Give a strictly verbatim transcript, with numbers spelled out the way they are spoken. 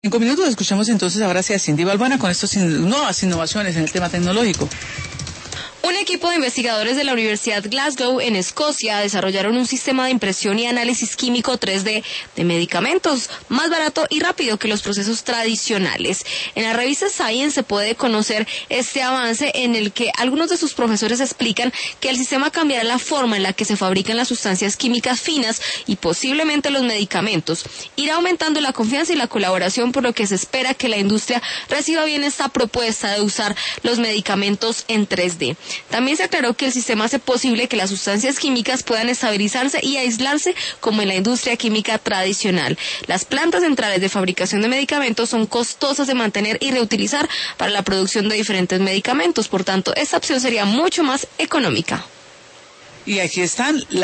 Cinco minutos, escuchamos entonces ahora sí a Cindy Balbuena con estas nuevas innovaciones en el tema tecnológico. Un equipo de investigadores de la Universidad Glasgow en Escocia desarrollaron un sistema de impresión y análisis químico tres D de medicamentos más barato y rápido que los procesos tradicionales. En la revista Science se puede conocer este avance en el que algunos de sus profesores explican que el sistema cambiará la forma en la que se fabrican las sustancias químicas finas y posiblemente los medicamentos. Irá aumentando la confianza y la colaboración, por lo que se espera que la industria reciba bien esta propuesta de usar los medicamentos en tres D. También se aclaró que el sistema hace posible que las sustancias químicas puedan estabilizarse y aislarse como en la industria química tradicional. Las plantas centrales de fabricación de medicamentos son costosas de mantener y reutilizar para la producción de diferentes medicamentos. Por tanto, esta opción sería mucho más económica. Y aquí están las